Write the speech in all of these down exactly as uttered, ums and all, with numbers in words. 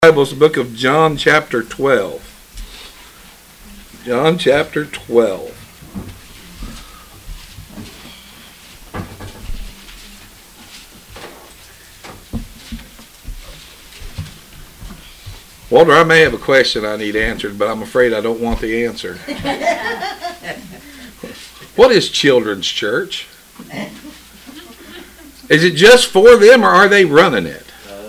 Bible's the book of John chapter twelve. John chapter twelve. Walter, I may have a question I need answered, but I'm afraid I don't want the answer. What is children's church? Is it just for them, or are they running it?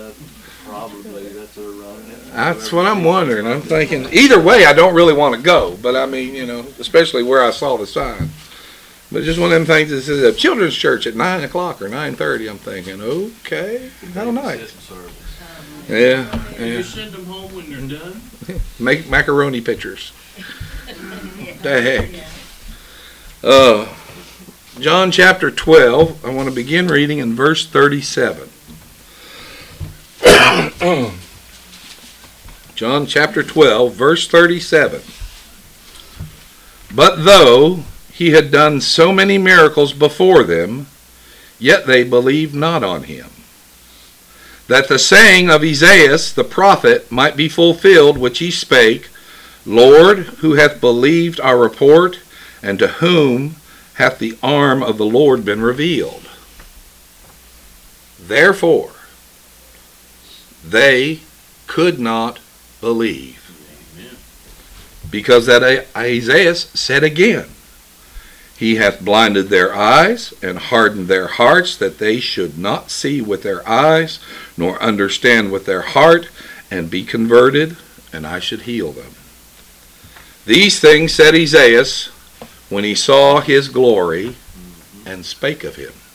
That's what I'm wondering. I'm thinking, either way, I don't really want to go. But I mean, you know, especially where I saw the sign. But just one of them things that says a children's church at nine o'clock or nine thirty. I'm thinking, okay, how nice. Yeah, yeah. You send them home when they're done. Make macaroni pictures. The heck. Uh, John chapter twelve. I want to begin reading in verse thirty-seven. John chapter twelve, verse thirty-seven. But though he had done so many miracles before them, yet they believed not on him. That the saying of Esaias the prophet might be fulfilled, which he spake, Lord, who hath believed our report, and to whom hath the arm of the Lord been revealed? Therefore, they could not believe. Amen. Because that Isaiah said again, he hath blinded their eyes and hardened their hearts, that they should not see with their eyes, nor understand with their heart, and be converted, and I should heal them. These things said Isaiah when he saw his glory, and spake of him.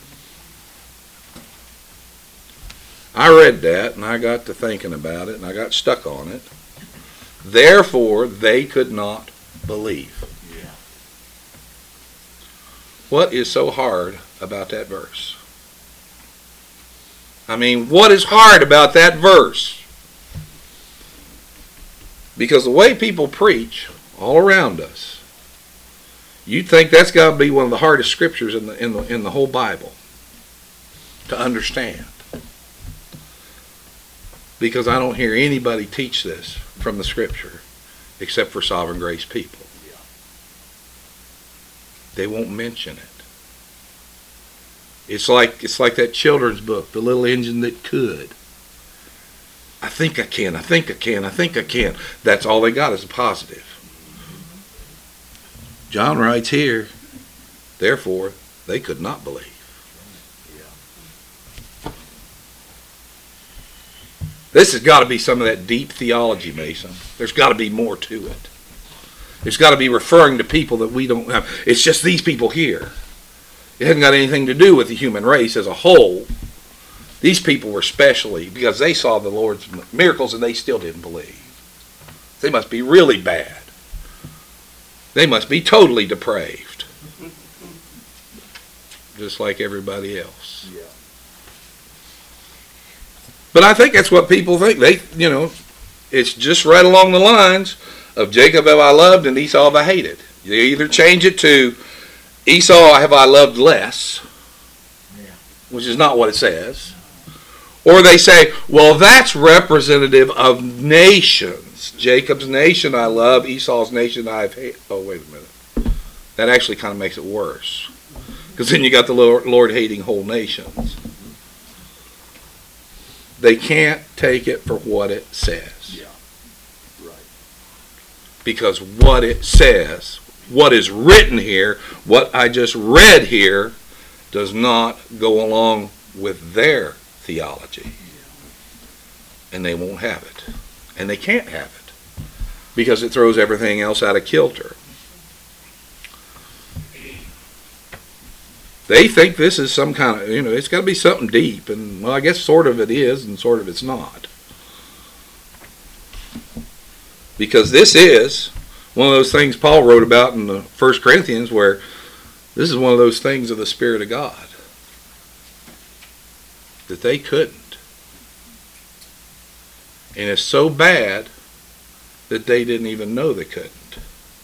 I read that, and I got to thinking about it, and I got stuck on it. Therefore, they could not believe. Yeah. What is so hard about that verse? I mean, what is hard about that verse? Because the way people preach all around us, you'd think that's got to be one of the hardest scriptures in the in the in the whole Bible to understand. Because I don't hear anybody teach this from the scripture except for Sovereign Grace people. Yeah. They won't mention it. It's like it's like that children's book, The Little Engine That Could. I think I can, I think I can, I think I can. That's all they got is a positive. John writes here, therefore, they could not believe. This has got to be some of that deep theology, Mason. There's got to be more to it. It's got to be referring to people that we don't have. It's just these people here. It hasn't got anything to do with the human race as a whole. These people were specially because they saw the Lord's miracles and they still didn't believe. They must be really bad. They must be totally depraved. Just like everybody else. Yeah. But I think that's what people think. They, you know, it's just right along the lines of Jacob have I loved and Esau have I hated. You either change it to Esau have I loved less, yeah. which is not what it says, or they say, well, that's representative of nations. Jacob's nation I love, Esau's nation I've hated. Oh, wait a minute. That actually kind of makes it worse. Because then you got the Lord hating whole nations. They can't take it for what it says. Yeah. Right. Because what it says, what is written here, what I just read here, does not go along with their theology. Yeah. And they won't have it. And they can't have it. Because it throws everything else out of kilter. They think this is some kind of, you know, it's got to be something deep. And, well, I guess sort of it is and sort of it's not. Because this is one of those things Paul wrote about in the First Corinthians where this is one of those things of the Spirit of God. That they couldn't. And it's so bad that they didn't even know they couldn't.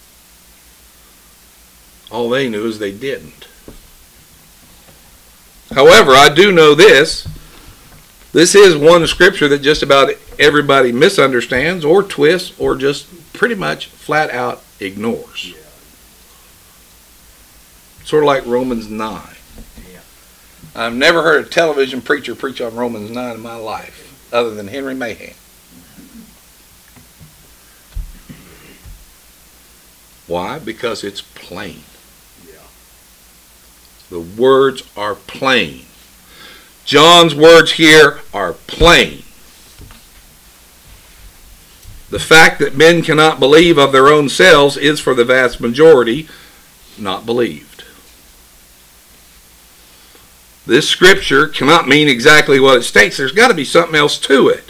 All they knew is they didn't. However, I do know this. This is one scripture that just about everybody misunderstands or twists or just pretty much flat out ignores. Yeah. Sort of like Romans nine. Yeah. I've never heard a television preacher preach on Romans nine in my life, other than Henry Mahan. Why? Because it's plain. Yeah. The words are plain. John's words here are plain. The fact that men cannot believe of their own selves is, for the vast majority, not believed. This scripture cannot mean exactly what it states. There's got to be something else to it,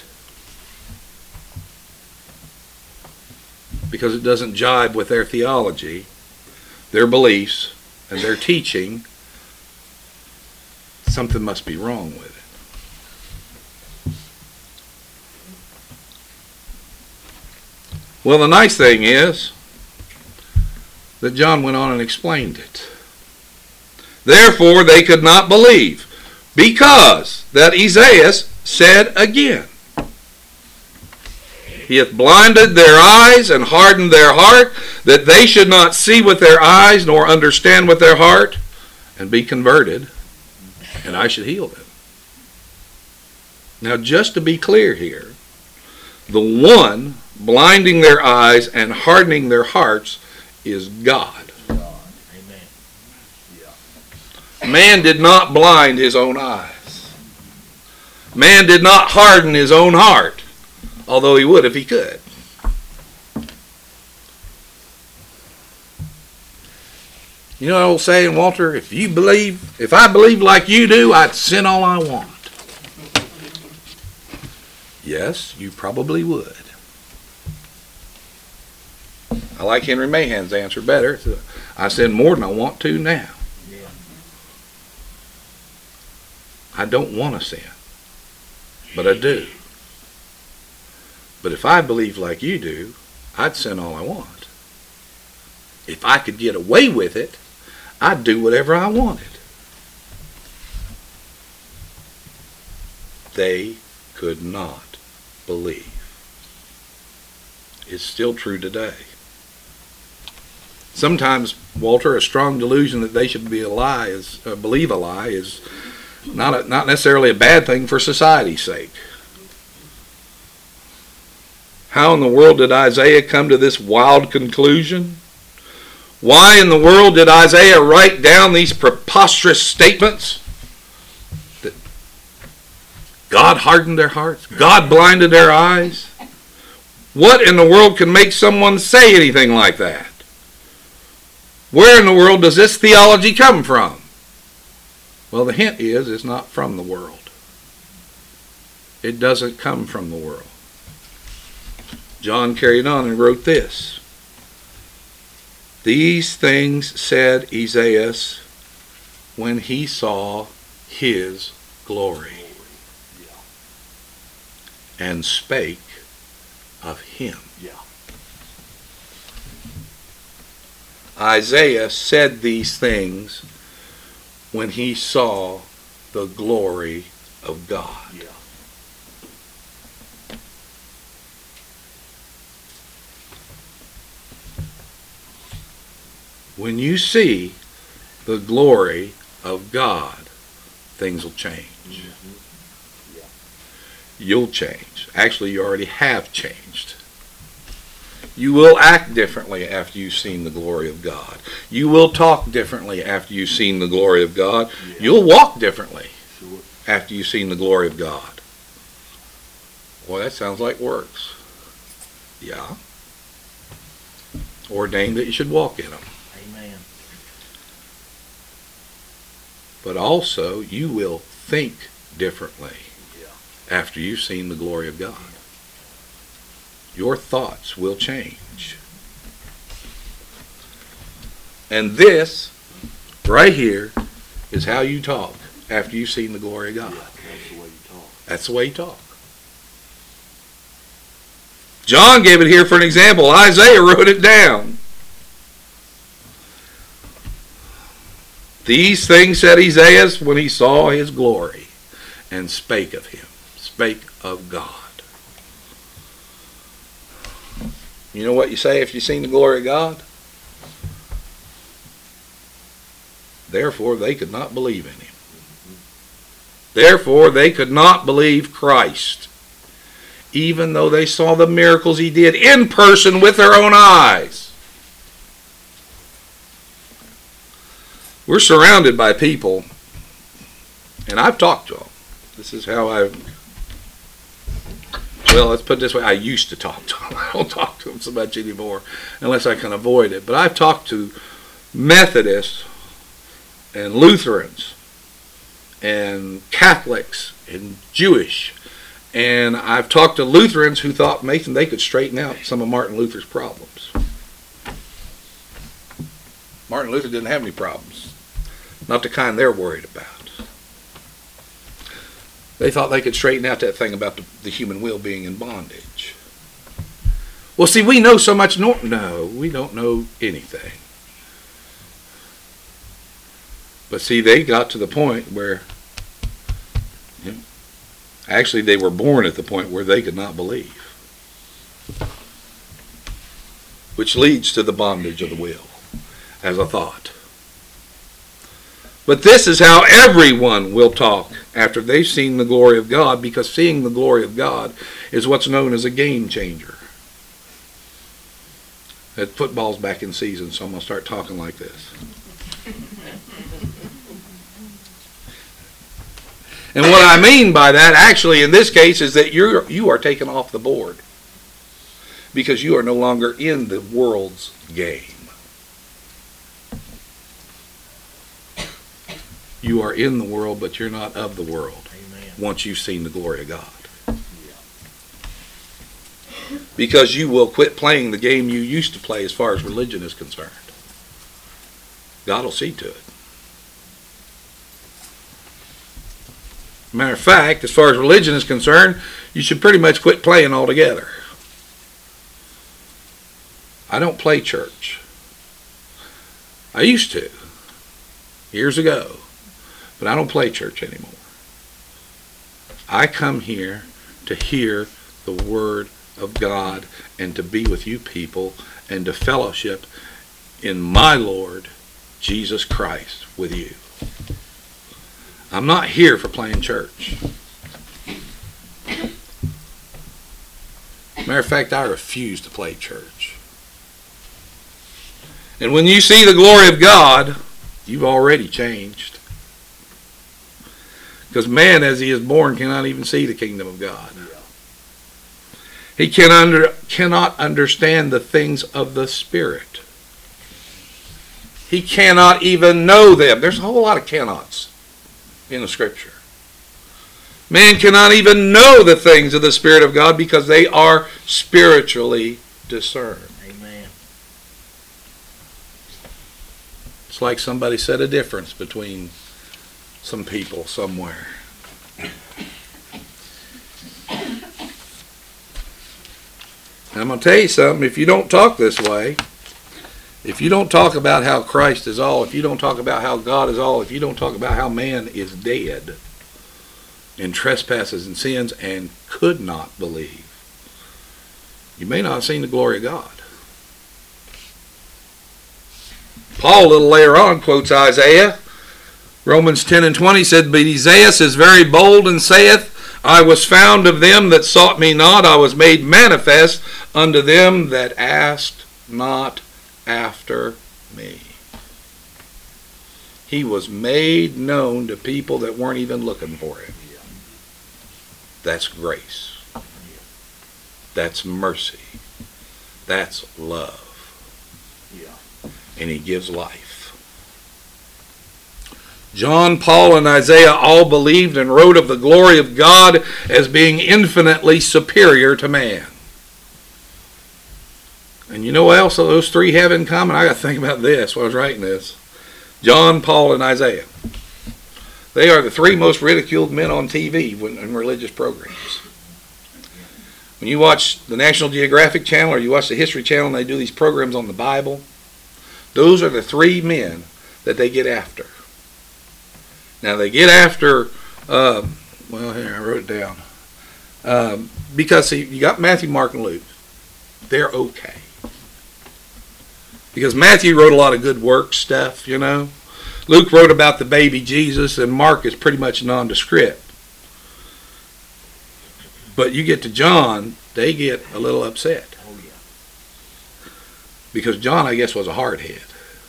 because it doesn't jibe with their theology, their beliefs, and their teaching. Something must be wrong with it. Well, the nice thing is that John went on and explained it. Therefore they could not believe, because that Esaias said again, He hath blinded their eyes and hardened their heart, that they should not see with their eyes, nor understand with their heart, and be converted, and I should heal them. Now, just to be clear here, the one blinding their eyes and hardening their hearts is God. God. Amen. Yeah. Man did not blind his own eyes. Man did not harden his own heart, although he would if he could. You know the old saying, Walter, if you believe, if I believe like you do, I'd sin all I want. Yes, you probably would. I like Henry Mahan's answer better. I sin more than I want to now. Yeah. I don't want to sin, but I do. But if I believe like you do, I'd sin all I want. If I could get away with it, I'd do whatever I wanted. They could not believe. It's still true today. Sometimes, Walter, a strong delusion that they should be a lie is uh, believe a lie is not a, not necessarily a bad thing for society's sake. How in the world did Isaiah come to this wild conclusion? Why in the world did Isaiah write down these preposterous statements? That God hardened their hearts, God blinded their eyes. What in the world can make someone say anything like that? Where in the world does this theology come from? Well, the hint is it's not from the world. It doesn't come from the world. John carried on and wrote this. These things said Esaias when he saw his glory, and spake of him. Yeah. Isaiah said these things when he saw the glory of God. Yeah. When you see the glory of God, things will change. Mm-hmm. Yeah. You'll change. Actually, you already have changed. You will act differently after you've seen the glory of God. You will talk differently after you've seen the glory of God. Yeah. You'll walk differently Sure. after you've seen the glory of God. Well, that sounds like works. Yeah. Ordained that you should walk in them. Amen. But also, you will think differently Yeah. after you've seen the glory of God. Your thoughts will change. And this, right here, is how you talk after you've seen the glory of God. Yeah. That's the way you talk. That's the way you talk. John gave it here for an example. Isaiah wrote it down. These things said Isaiah when he saw his glory, and spake of him, spake of God. You know what you say if you've seen the glory of God? Therefore, they could not believe in him. Therefore, they could not believe Christ, even though they saw the miracles he did in person with their own eyes. We're surrounded by people, and I've talked to them. This is how I, well, let's put it this way. I used to talk to them. I don't talk to them so much anymore unless I can avoid it. But I've talked to Methodists and Lutherans and Catholics and Jewish. And I've talked to Lutherans who thought, Mason, they could straighten out some of Martin Luther's problems. Martin Luther didn't have any problems. Not the kind they're worried about. They thought they could straighten out that thing about the, the human will being in bondage. Well, see, we know so much. No, no, we don't know anything. But see, they got to the point where, you know, actually they were born at the point where they could not believe. Which leads to the bondage of the will as a thought. But this is how everyone will talk after they've seen the glory of God, because seeing the glory of God is what's known as a game changer. That football's back in season, so I'm going to start talking like this. And what I mean by that, actually, in this case, is that you're, you are taken off the board because you are no longer in the world's game. You are in the world, but you're not of the world. Amen. Once you've seen the glory of God. Yeah. Because you will quit playing the game you used to play as far as religion is concerned. God will see to it. Matter of fact, as far as religion is concerned, you should pretty much quit playing altogether. I don't play church. I used to, years ago. But I don't play church anymore. I come here to hear the Word of God and to be with you people and to fellowship in my Lord Jesus Christ with you. I'm not here for playing church. Matter of fact, I refuse to play church. And when you see the glory of God, you've already changed. Because man, as he is born, cannot even see the kingdom of God. He can under, cannot understand the things of the Spirit. He cannot even know them. There's a whole lot of cannots in the Scripture. Man cannot even know the things of the Spirit of God because they are spiritually discerned. Amen. It's like somebody said a difference between some people somewhere. And I'm going to tell you something. If you don't talk this way, if you don't talk about how Christ is all, if you don't talk about how God is all, if you don't talk about how man is dead in trespasses and sins and could not believe, you may not have seen the glory of God. Paul, a little later on, quotes Isaiah. Romans ten and twenty said, But Isaiah is very bold and saith, I was found of them that sought me not, I was made manifest unto them that asked not after me. He was made known to people that weren't even looking for him. That's grace. That's mercy. That's love. And he gives life. John, Paul, and Isaiah all believed and wrote of the glory of God as being infinitely superior to man. And you know what else those three have in common? I got to think about this while I was writing this. John, Paul, and Isaiah. They are the three most ridiculed men on T V in religious programs. When you watch the National Geographic Channel or you watch the History Channel and they do these programs on the Bible, those are the three men that they get after. Now they get after, uh, well here I wrote it down, um, because see, you got Matthew, Mark, and Luke. They're okay. Because Matthew wrote a lot of good work stuff, you know. Luke wrote about the baby Jesus, and Mark is pretty much nondescript. But you get to John, they get a little upset. Oh, yeah. Because John, I guess, was a hardhead.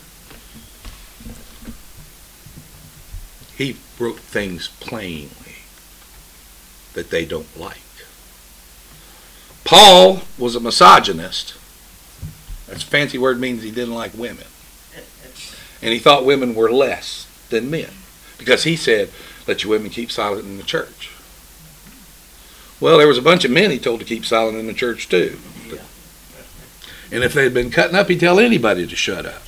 He wrote things plainly that they don't like. Paul was a misogynist. That's a fancy word, means he didn't like women. And he thought women were less than men. Because he said, let your women keep silent in the church. Well, there was a bunch of men he told to keep silent in the church too. Yeah. And if they had been cutting up, he'd tell anybody to shut up.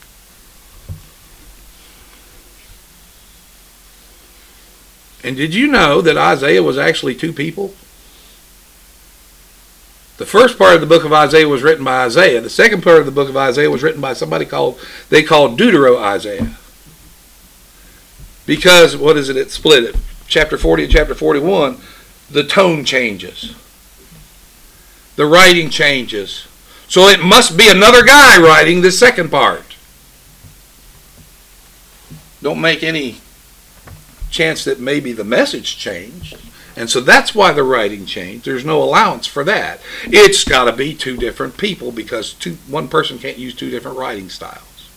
And did you know that Isaiah was actually two people? The first part of the book of Isaiah was written by Isaiah. The second part of the book of Isaiah was written by somebody called, they called Deutero-Isaiah. Because, what is it, it split it. Chapter forty and chapter forty-one, the tone changes. The writing changes. So it must be another guy writing the second part. Don't make any chance that maybe the message changed. And so that's why the writing changed. There's no allowance for that. It's got to be two different people because two, one person can't use two different writing styles.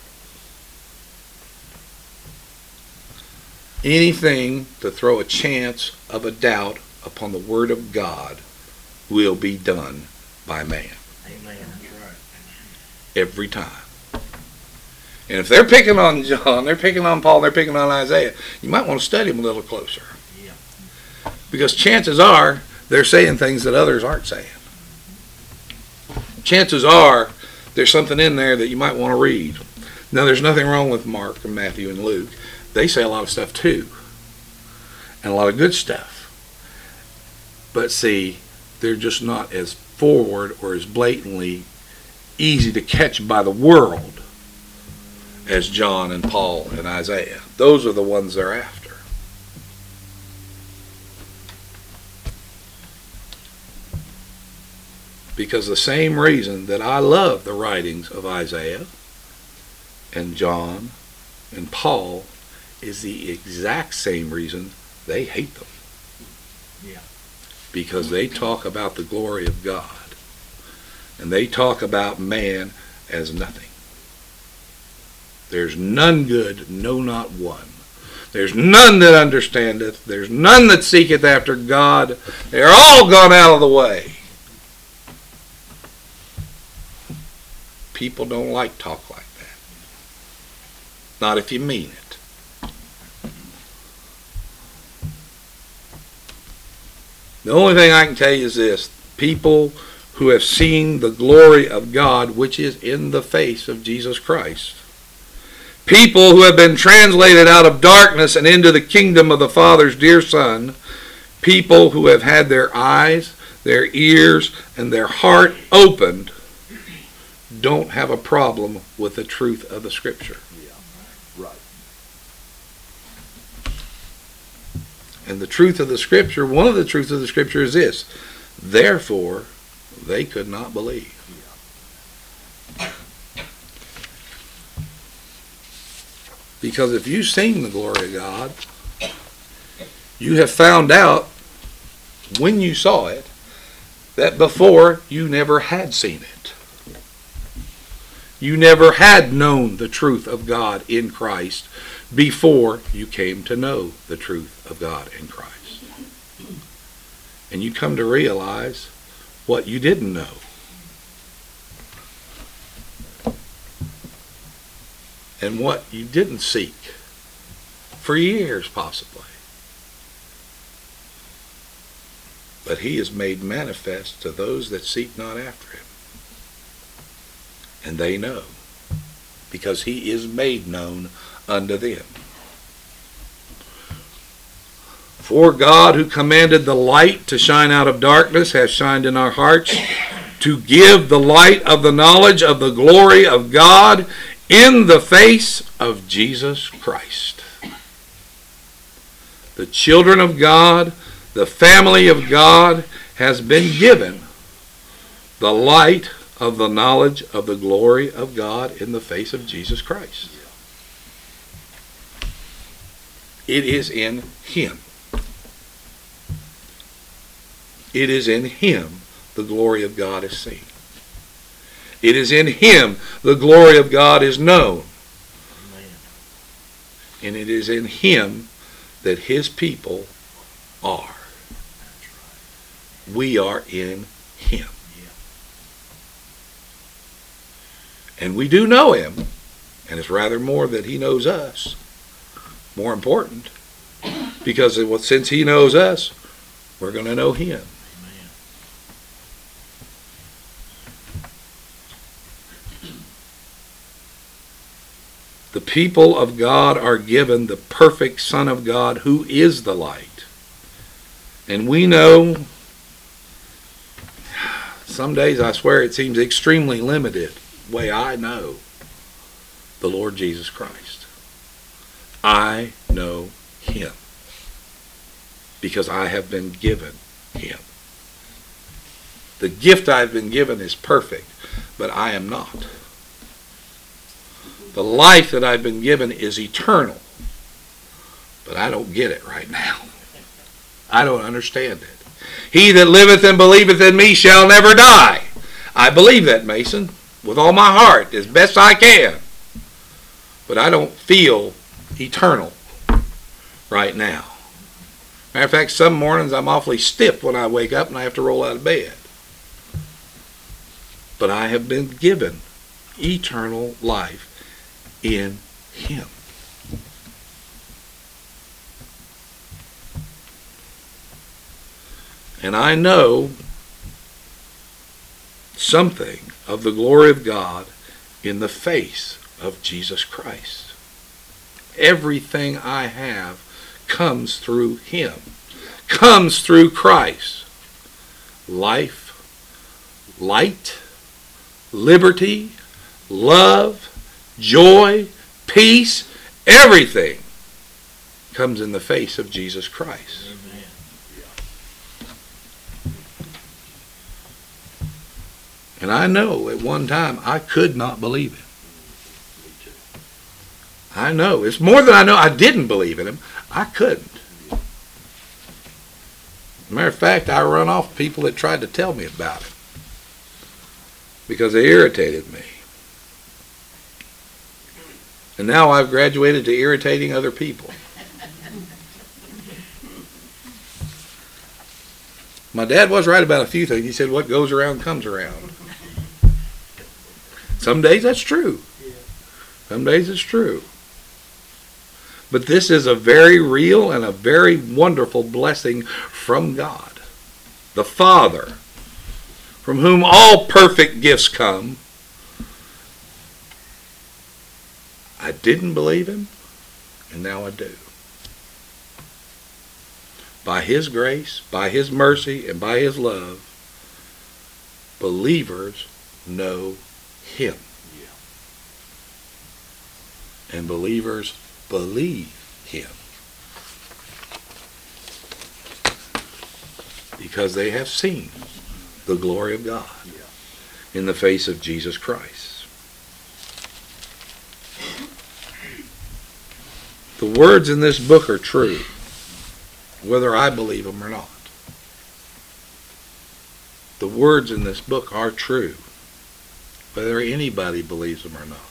Anything to throw a chance of a doubt upon the Word of God will be done by man. Amen. That's right. Every time. And if they're picking on John, they're picking on Paul, they're picking on Isaiah, you might want to study them a little closer. Yeah. Because chances are they're saying things that others aren't saying. Chances are there's something in there that you might want to read. Now, there's nothing wrong with Mark and Matthew and Luke. They say a lot of stuff too. And a lot of good stuff. But see, they're just not as forward or as blatantly easy to catch by the world as John and Paul and Isaiah. Those are the ones they're after. Because the same reason that I love the writings of Isaiah and John and Paul is the exact same reason they hate them. Yeah. Because they talk about the glory of God. And they talk about man as nothing. There's none good, no not one. There's none that understandeth. There's none that seeketh after God. They're all gone out of the way. People don't like talk like that. Not if you mean it. The only thing I can tell you is this. People who have seen the glory of God, which is in the face of Jesus Christ. People who have been translated out of darkness and into the kingdom of the Father's dear Son. People who have had their eyes, their ears, and their heart opened don't have a problem with the truth of the Scripture. Yeah. Right. And the truth of the Scripture, one of the truths of the Scripture is this. Therefore, they could not believe. Yeah. Because if you've seen the glory of God, you have found out when you saw it that before you never had seen it. You never had known the truth of God in Christ before you came to know the truth of God in Christ. And you come to realize what you didn't know. And what you didn't seek for years possibly. But he is made manifest to those that seek not after him. And they know, because he is made known unto them. For God, who commanded the light to shine out of darkness, has shined in our hearts to give the light of the knowledge of the glory of God in the face of Jesus Christ. The children of God, the family of God, has been given the light of the knowledge of the glory of God in the face of Jesus Christ. It is in Him. It is in Him the glory of God is seen. It is in Him the glory of God is known. Amen. And it is in Him that His people are. That's right. We are in Him. Yeah. And we do know Him. And it's rather more that He knows us. More important. Because since He knows us, we're going to know Him. Amen. The people of God are given the perfect Son of God who is the light. And we know, some days I swear it seems extremely limited, the way I know the Lord Jesus Christ. I know Him because I have been given Him. The gift I've been given is perfect, but I am not. The life that I've been given is eternal, but I don't get it right now. I don't understand it. He that liveth and believeth in me shall never die. I believe that, Mason, with all my heart, as best I can. But I don't feel eternal right now. Matter of fact, some mornings I'm awfully stiff when I wake up and I have to roll out of bed. But I have been given eternal life in Him. And I know something of the glory of God in the face of Jesus Christ. Everything I have comes through Him, comes through Christ. Life, light, liberty, love, joy, peace, everything comes in the face of Jesus Christ. Amen. And I know at one time I could not believe Him. Me too. I know. It's more than I know I didn't believe in Him. I couldn't. Matter of fact, I run off people that tried to tell me about Him because they irritated me. And now I've graduated to irritating other people. My dad was right about a few things. He said, what goes around comes around. Some days that's true. Some days it's true. But this is a very real and a very wonderful blessing from God, the Father, from whom all perfect gifts come. I didn't believe Him, and now I do. By His grace, by His mercy, and by His love, believers know Him. Yeah. And believers believe Him. Because they have seen the glory of God Yeah. in the face of Jesus Christ. The words in this book are true, whether I believe them or not. The words in this book are true, whether anybody believes them or not.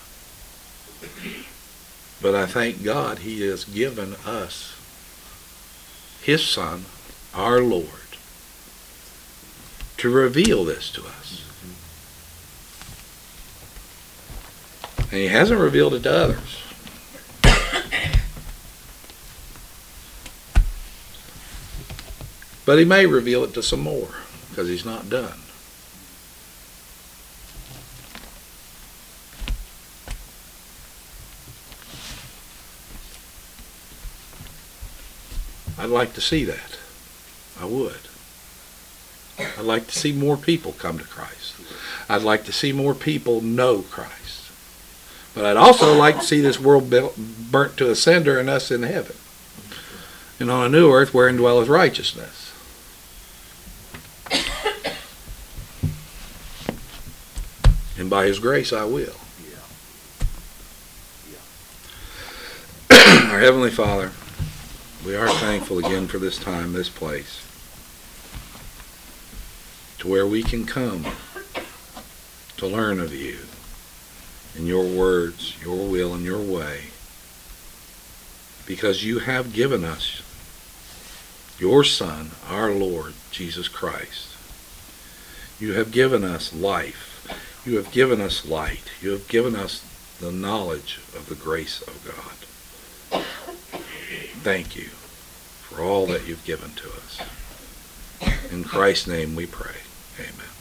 But I thank God He has given us His Son, our Lord, to reveal this to us. And He hasn't revealed it to others. But He may reveal it to some more, because He's not done. I'd like to see that. I would. I'd like to see more people come to Christ. I'd like to see more people know Christ. But I'd also like to see this world built, burnt to a cinder and us in heaven. And on a new earth wherein dwelleth righteousness. And by His grace, I will. Yeah. Our Heavenly Father, we are thankful again for this time, this place, to where we can come to learn of You and Your words, Your will, and Your way, because You have given us Your Son, our Lord, Jesus Christ. You have given us life. You have given us light. You have given us the knowledge of the grace of God. Thank You for all that You've given to us. In Christ's name we pray. Amen.